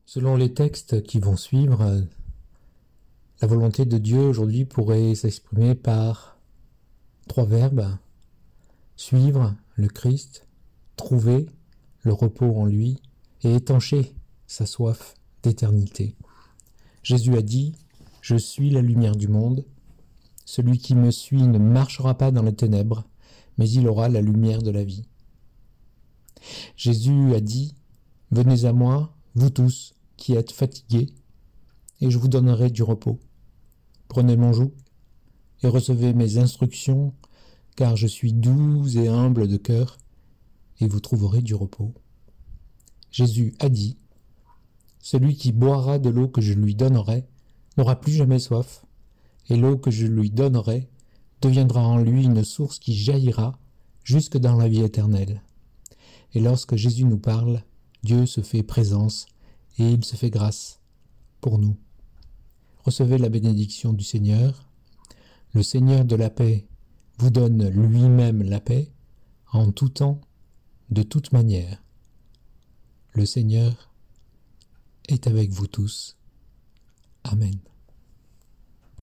Selon les textes qui vont suivre, la volonté de Dieu aujourd'hui pourrait s'exprimer par 3 verbes: suivre le Christ, trouver le repos en lui et étancher sa soif d'éternité. Jésus a dit: « Je suis la lumière du monde. Celui qui me suit ne marchera pas dans les ténèbres, mais il aura la lumière de la vie. » Jésus a dit: « Venez à moi, vous tous qui êtes fatigués, et je vous donnerai du repos. Prenez mon joug et recevez mes instructions, car je suis doux et humble de cœur, et vous trouverez du repos. » Jésus a dit: « Celui qui boira de l'eau que je lui donnerai n'aura plus jamais soif, et l'eau que je lui donnerai deviendra en lui une source qui jaillira jusque dans la vie éternelle. » Et lorsque Jésus nous parle, Dieu se fait présence et il se fait grâce pour nous. Recevez la bénédiction du Seigneur. Le Seigneur de la paix vous donne lui-même la paix, en tout temps, de toute manière. Le Seigneur est avec vous tous. Amen.